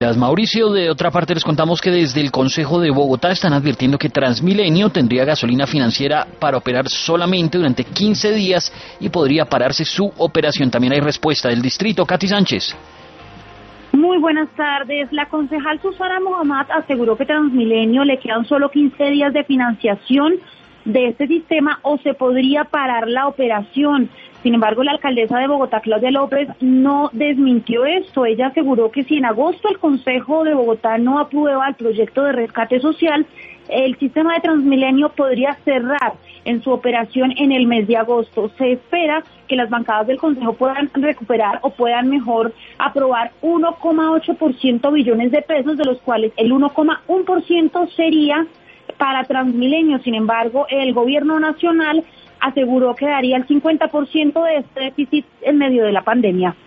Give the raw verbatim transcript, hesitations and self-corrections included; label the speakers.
Speaker 1: Mauricio, de otra parte les contamos que desde el Consejo de Bogotá están advirtiendo que Transmilenio tendría gasolina financiera para operar solamente durante quince días y podría pararse su operación. También hay respuesta del distrito. Katy Sánchez.
Speaker 2: Muy buenas tardes. La concejal Susana Muhammad aseguró que Transmilenio le quedan solo quince días de financiación de este sistema o se podría parar la operación. Sin embargo, la alcaldesa de Bogotá, Claudia López, no desmintió esto. Ella aseguró que si en agosto el Consejo de Bogotá no aprueba el proyecto de rescate social, el sistema de Transmilenio podría cerrar en su operación en el mes de agosto. Se espera que las bancadas del Consejo puedan recuperar o puedan mejor aprobar uno coma ocho por ciento billones de pesos, de los cuales el uno coma uno por ciento sería para Transmilenio. Sin embargo, el gobierno nacional aseguró que daría el cincuenta por ciento de este déficit en medio de la pandemia.